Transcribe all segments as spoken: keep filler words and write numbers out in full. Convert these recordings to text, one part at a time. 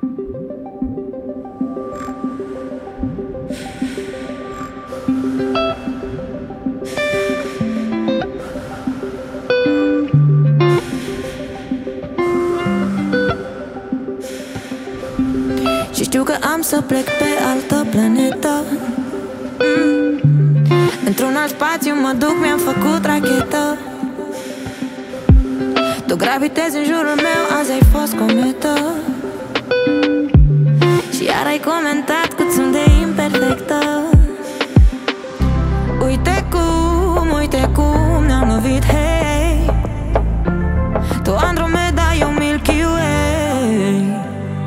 Și știu că am să plec pe altă planetă, mm. Într-un alt spațiu mă duc, mi-am făcut rachetă. Tu gravitezi în jurul meu, azi ai fost cometă. Și iar ai comentat cât sunt de imperfectă. Uite cum, uite cum ne-am lovit, hei. Tu Andromeda, eu Milky Way.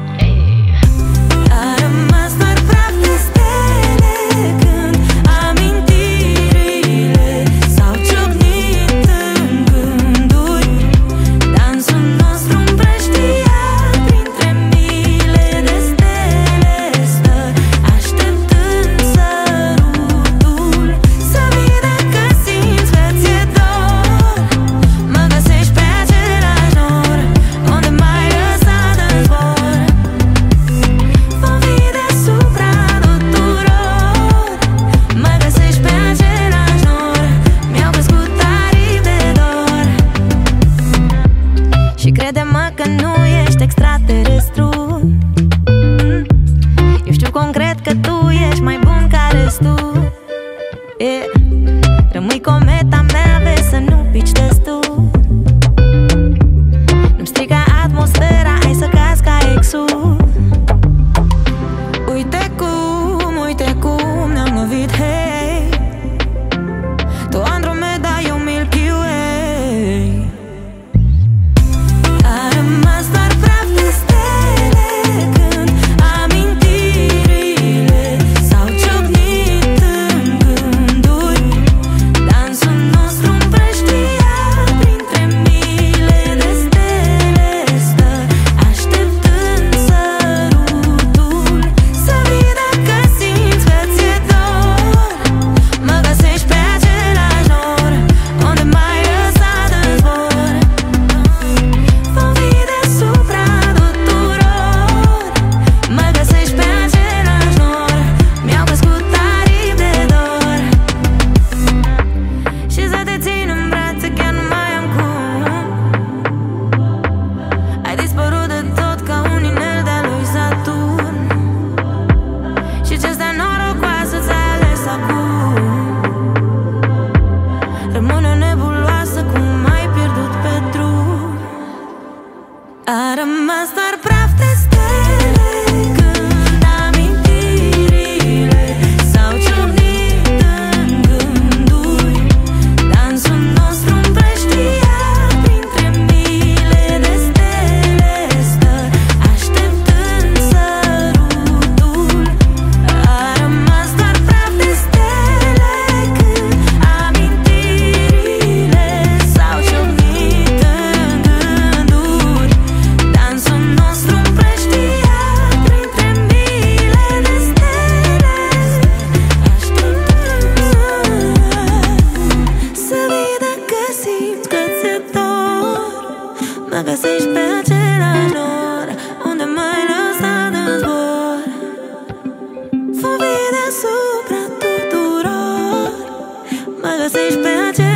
A rămas doar praf de stele când amintirile s-au ciocnit în gânduri. Dansul nostru împrăștiat printre mile de stele stă, așteptând sărutul. Să vii dacă simți că ți-e dor. Mă găsești pe același nor unde m-ai lăsat în zbor. Vom fi deasupra tuturor. Mă găsești pe același nor. Mi-au crescut aripi de dor. Și crede-mă că nu ești extraterestru. Mm. Eu știu concret că tu ești mai bun ca restul, yeah. Rămâi cometa mea, vezi să nu pici destul. Nu-mi strica atmosfera, hai să cazi ca exul. Uite cum, uite cum ne-am lovit, hei. Tu Andromeda, eu Milky Way. A rămas doar praf de stele când amintirile s-au ciocnit în gânduri. Dansul nostru împrăștiat printre mile de stele stă, așteptând sărutul. Să vii dacă simți că ți-e dor. Mă găsești pe același nor unde m-ai lăsat în zbor. Vom fi deasupra tuturor. Mă găsești pe același nor. Mi-au crescut aripi de dor. Și să te țin în brațe chiar nu mai am cum. Ai dispărut de tot ca un inel de-a lui Saturn. Și ce stea norocoasă ți-ai ales acum. Rămâne nebuloasă cum ai pierdut pe drum. A rămas doar praf de stele când amintirile s-au ciocnit în gânduri. Dansul nostru împrăștiat printre mile de stele stă, așteptând sărutul. A rămas doar praf de stele când amintirile s-au ciocnit în gânduri. Dansul nostru împrăștiat printre mile de stele stă, așteptând să vii dacă simți că ți-e dor. Mă găsești pe același nor unde m-ai lăsat în zbor. Vom fi deasupra tuturor. Mă găsești pe același